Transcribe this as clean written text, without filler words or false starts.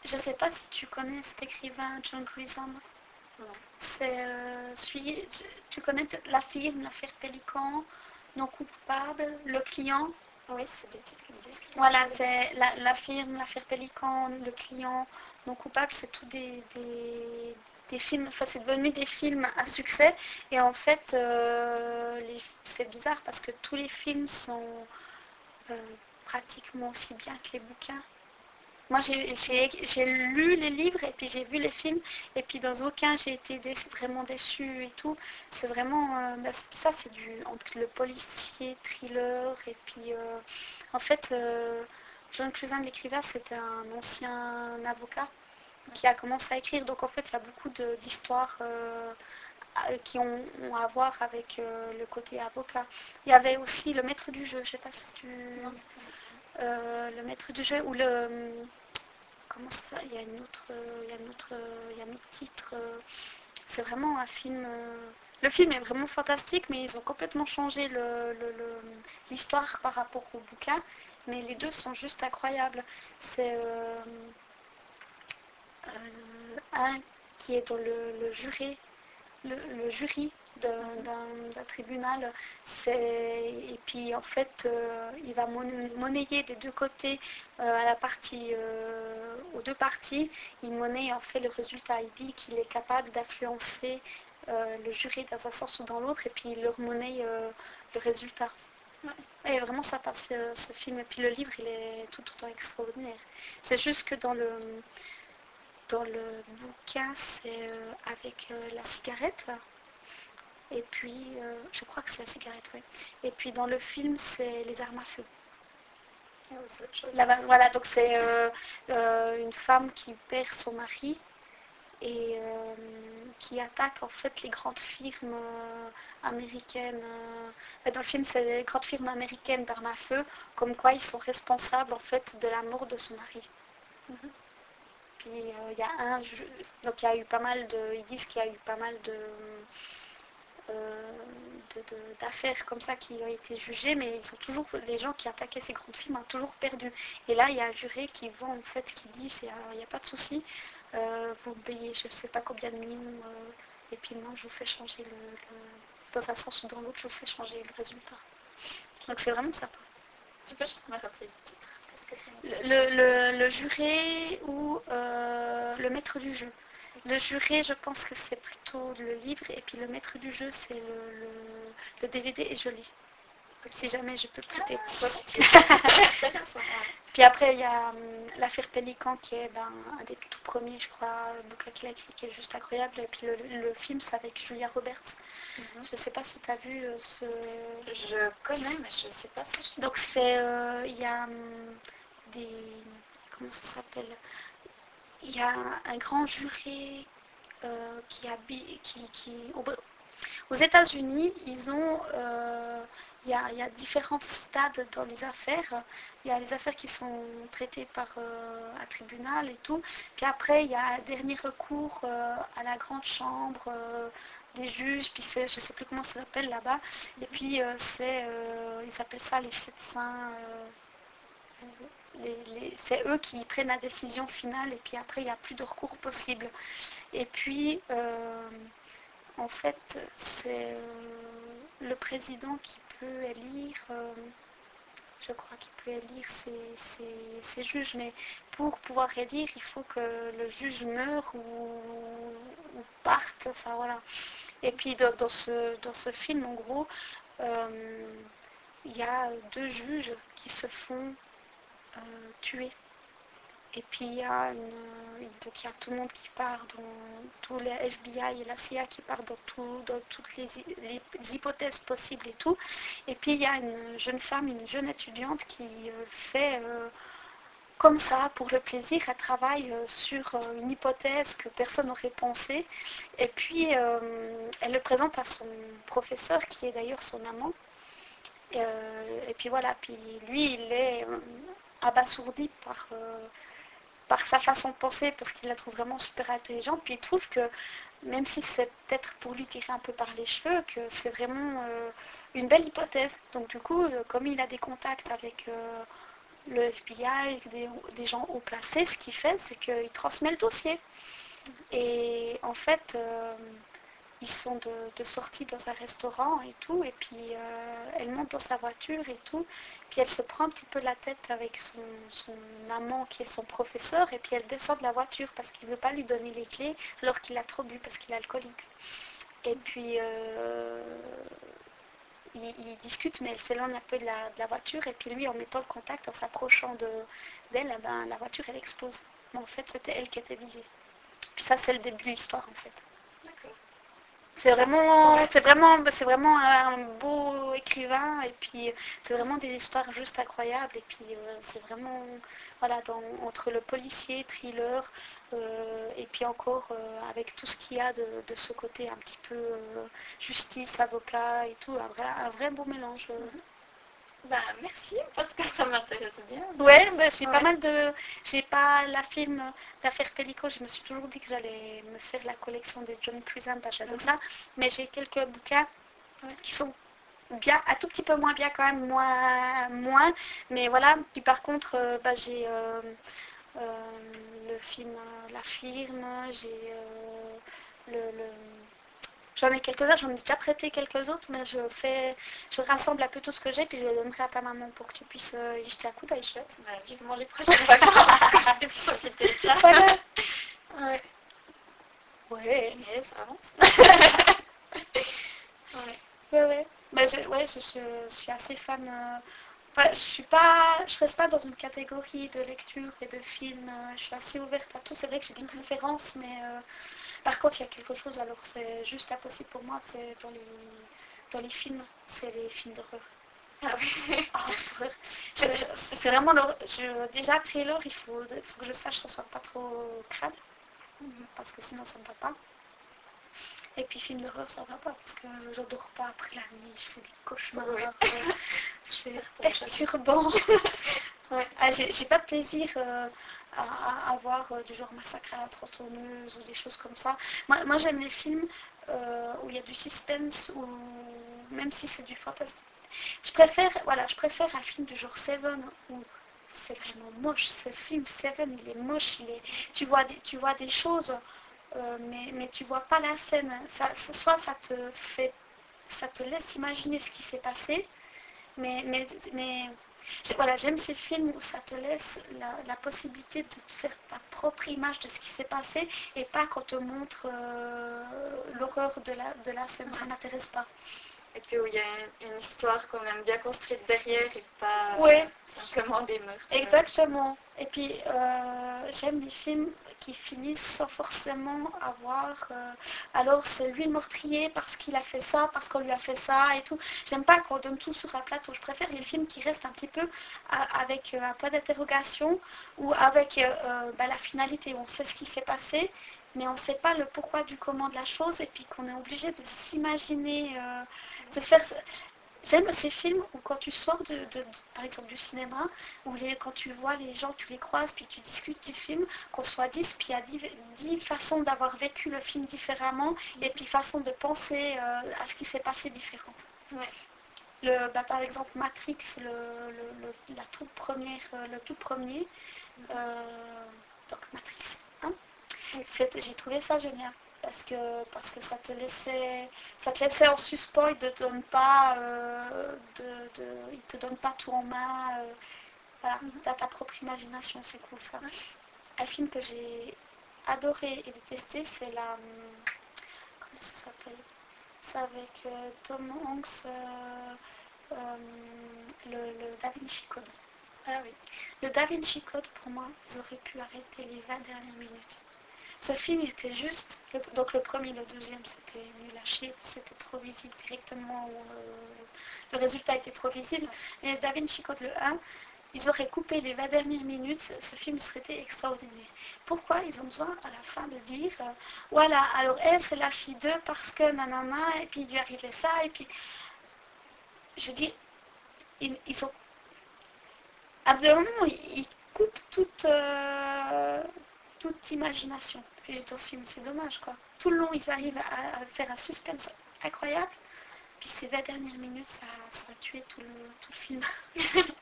Je sais pas si tu connais cet écrivain John Grisham. Non. C'est tu connais l'affaire Pélican, Non coupable, Le client. Oui, c'est des titres qui me disent. Voilà, c'est l'affaire Pélican, Le client, Non coupable, c'est tout des films, enfin c'est devenu des films à succès. Et en fait, c'est bizarre parce que tous les films sont pratiquement aussi bien que les bouquins. Moi, j'ai lu les livres et puis j'ai vu les films et puis dans aucun j'ai été vraiment déçue et tout. C'est vraiment, ça c'est entre le policier, thriller et puis en fait, John Cusack, l'écrivain, c'était un ancien avocat qui a commencé à écrire. Donc en fait, il y a beaucoup d'histoires qui ont à voir avec le côté avocat. Il y avait aussi le maître du jeu, je sais pas si tu... Non, le maître du jeu ou le... Comment ça? Il y a une autre, il y a un autre titre. C'est vraiment un film. Le film est vraiment fantastique, mais ils ont complètement changé l'histoire par rapport au bouquin. Mais les deux sont juste incroyables. C'est un qui est dans le jury d'un tribunal. Et puis en fait, il va monnayer des deux côtés aux deux parties. Il monnaie en fait le résultat. Il dit qu'il est capable d'influencer le jury dans un sens ou dans l'autre et puis il leur monnaie le résultat. Ouais. Et vraiment ça passe ce film. Et puis le livre, il est tout autant extraordinaire. C'est juste que dans le bouquin, c'est avec la cigarette. Et puis, je crois que c'est la cigarette, oui. Et puis dans le film, c'est les armes à feu. Ah oui, c'est autre chose. Voilà, donc c'est une femme qui perd son mari et qui attaque en fait les grandes firmes américaines. Dans le film, c'est les grandes firmes américaines d'armes à feu, comme quoi ils sont responsables en fait de la mort de son mari. Mhm. Puis il y a donc il y a eu pas mal ils disent qu'il y a eu pas mal d'affaires comme ça qui ont été jugées, mais les gens qui attaquaient ces grandes films ont toujours perdu. Et là, il y a un juré qui vend en fait, qui dit, il n'y a pas de souci, vous payez je ne sais pas combien de millions, et puis moi je vous fais changer dans un sens ou dans l'autre, je vous fais changer le résultat. Donc c'est vraiment sympa. Tu peux juste me rappeler le titre? Le juré ou le maître du jeu. Le juré, je pense que c'est plutôt le livre, et puis le maître du jeu, c'est le DVD, et je lis. Si jamais je peux prêter. Puis après, il y a l'affaire Pélican, qui est un des tout premiers, je crois, bouquins qu'il a écrit, qui est juste incroyable. Et puis le film, c'est avec Julia Roberts. Je ne sais pas si tu as vu ce... Je connais, mais je ne sais pas si je... Donc c'est... Il y a des... Comment ça s'appelle? Il y a un grand juré aux États-Unis, il y a différents stades dans les affaires. Il y a les affaires qui sont traitées par un tribunal et tout. Puis après, il y a un dernier recours à la grande chambre des juges. Puis je ne sais plus comment ça s'appelle là-bas. Et puis ils appellent ça les sept saints. C'est eux qui prennent la décision finale et puis après il n'y a plus de recours possible. Et puis en fait c'est le président qui peut élire, je crois qu'il peut élire ses juges, mais pour pouvoir élire il faut que le juge meure ou parte, enfin voilà. Et puis dans ce film en gros, il y a deux juges qui se font tués. Et puis donc il y a tout le monde qui part, tous les FBI et la CIA qui partent dans toutes les hypothèses possibles et tout. Et puis il y a une jeune femme, une jeune étudiante qui fait comme ça pour le plaisir, elle travaille sur une hypothèse que personne n'aurait pensée. Et puis elle le présente à son professeur qui est d'ailleurs son amant. Et puis voilà, puis lui il est abasourdi par sa façon de penser parce qu'il la trouve vraiment super intelligente. Puis il trouve que même si c'est peut-être pour lui tirer un peu par les cheveux, que c'est vraiment une belle hypothèse. Donc du coup, comme il a des contacts avec le FBI, des gens haut placés, ce qu'il fait, c'est qu'il transmet le dossier. Et en fait, ils sont de sortie dans un restaurant et tout, et puis elle monte dans sa voiture et tout, puis elle se prend un petit peu la tête avec son amant qui est son professeur, et puis elle descend de la voiture parce qu'il ne veut pas lui donner les clés alors qu'il a trop bu parce qu'il est alcoolique. Et puis ils discutent, mais elle s'éloigne un peu de la voiture, et puis lui, en mettant le contact, en s'approchant d'elle, ben, la voiture, elle explose. Mais en fait, c'était elle qui était visée. Puis ça, c'est le début de l'histoire, en fait. D'accord. C'est vraiment un beau écrivain, et puis c'est vraiment des histoires juste incroyables, et puis c'est vraiment, voilà, entre le policier, thriller, et puis encore avec tout ce qu'il y a de ce côté un petit peu justice, avocat et tout, un vrai beau mélange. Bah, merci, parce que ça m'intéresse bien. Ouais, bah, j'ai pas Ouais. mal de... J'ai pas la film d'affaires Pellico, je me suis toujours dit que j'allais me faire la collection des John Cusack, parce que j'adore ça, mais j'ai quelques bouquins qui sont bien, un tout petit peu moins bien quand même, moins, mais voilà. Puis par contre, bah, j'ai le film La Firme, j'ai le j'en ai quelques-uns, j'en ai déjà prêté quelques autres, mais je rassemble un peu tout ce que j'ai, puis je le donnerai à ta maman pour que tu puisses y jeter un coup d'œil. Chouette, bah, vivement les prochaines vacances, que je puisse profiter de ça. Voilà. Ouais. Ouais. Mais ça avance. Ouais. Ouais. Mais je suis assez fan. Enfin, je reste pas dans une catégorie de lecture et de films. Je suis assez ouverte à tout. C'est vrai que j'ai des préférences, mais par contre, il y a quelque chose. Alors, c'est juste impossible pour moi. C'est dans les films. C'est les films d'horreur. Ah oui. Ah, c'est horreur. C'est vraiment l'horreur. Déjà, thriller, faut que je sache que ça soit pas trop crade, parce que sinon, ça ne va pas. Et puis film d'horreur, ça va pas parce que je dors pas après la nuit, je fais des cauchemars, Oui. c'est perturbant. Ouais. Ah, j'ai pas de plaisir à voir du genre Massacre à la tronçonneuse ou des choses comme ça. Moi j'aime les films où il y a du suspense, ou même si c'est du fantastique. Je préfère un film du genre Seven où c'est vraiment moche. Ce film Seven, il est moche, tu vois des choses. Mais tu vois pas la scène. Soit ça te laisse imaginer ce qui s'est passé, mais voilà, j'aime ces films où ça te laisse la possibilité de te faire ta propre image de ce qui s'est passé, et pas qu'on te montre l'horreur de la scène. Ça m'intéresse pas. Et puis où il y a une histoire quand même bien construite derrière et pas Ouais. simplement des meurtres. Exactement. Et puis, j'aime les films qui finissent sans forcément avoir... alors, c'est lui le meurtrier parce qu'il a fait ça, parce qu'on lui a fait ça et tout. J'aime pas qu'on donne tout sur un plateau. Je préfère les films qui restent un petit peu avec un point d'interrogation, ou avec la finalité, où on sait ce qui s'est passé, mais on ne sait pas le pourquoi du comment de la chose, et puis qu'on est obligé de s'imaginer, de faire... J'aime ces films où quand tu sors par exemple du cinéma, où quand tu vois les gens, tu les croises, puis tu discutes du film, qu'on soit 10, puis il y a 10 façons d'avoir vécu le film différemment, et puis façons de penser à ce qui s'est passé différentes. Ouais. Par exemple, Matrix, la toute première, le tout premier, donc Matrix 1, j'ai trouvé ça génial. Parce que ça te laissait en suspens, il te donne pas il te donne pas tout en main. Voilà, t'as ta propre imagination, c'est cool ça. Un film que j'ai adoré et détesté, c'est comment ça s'appelle? C'est avec Tom Hanks, le Da Vinci Code. Ah oui. Le Da Vinci Code, pour moi, ils auraient pu arrêter les 20 dernières minutes. Ce film était juste, donc le premier, le deuxième, c'était nul à chier, c'était trop visible directement, le résultat était trop visible. Et Da Vinci Code, le 1, ils auraient coupé les 20 dernières minutes, ce film serait été extraordinaire. Pourquoi ils ont besoin à la fin de dire, voilà, alors elle c'est la fille d'eux parce que nanana, et puis il lui arrivait ça, et puis, je dis, ils ont, à un moment, ils coupent toute imagination. Puis dans ce film, c'est dommage, quoi. Tout le long, ils arrivent à faire un suspense incroyable. Puis ces 20 dernières minutes, ça a tué tout le film.